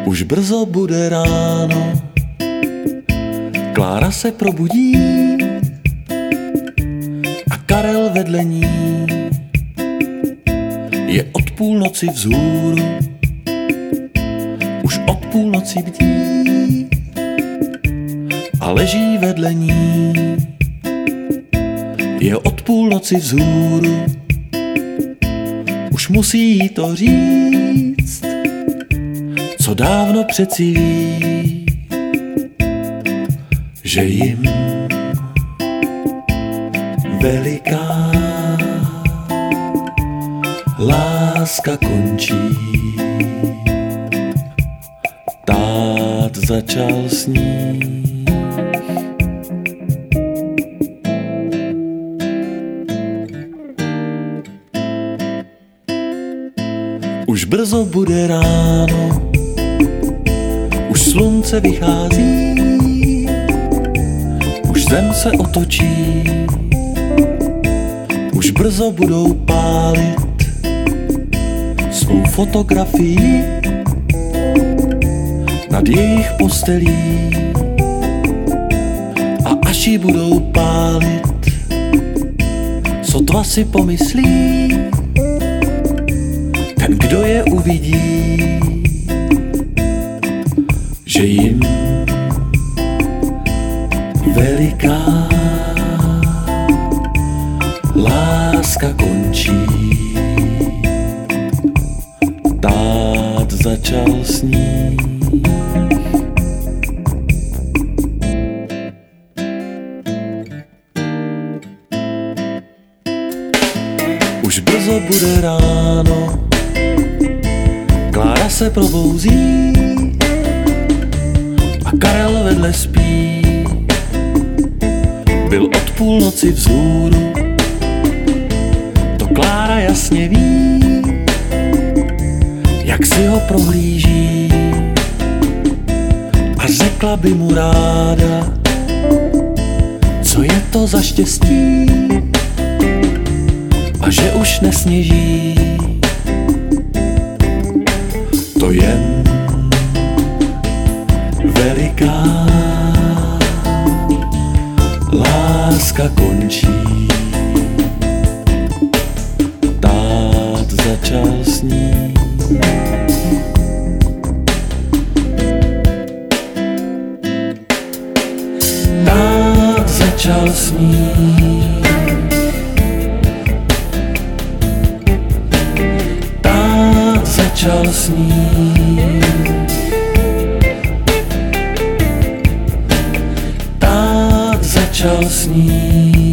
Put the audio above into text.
Už brzo bude ráno, Klára se probudí a Karel vedle ní je od půlnoci vzhůru, už od půlnoci bdí a leží vedle ní, je od půlnoci vzhůru, už musí jí to říct, co dávno přeci ví, že jim veliká láska končí. Tát začal snít. Už brzo bude ráno, už slunce vychází, už zem se otočí, už brzo budou pálit svou fotografii nad jejich postelí a až ji budou pálit, sotva si pomyslí, ten, kdo je uvidí, že jim veliká láska končí. Tát začal snít. Už brzo bude ráno, Klára se probouzí a Karel vedle spí. Byl od půlnoci vzhůru, to Klára jasně ví, jak si ho prohlíží, a řekla by mu ráda, co je to za štěstí a že už nesněží. To jen veliká láska končí. Tát začal snít. Tát začal snít. Tát začal snít. Tát začal snít.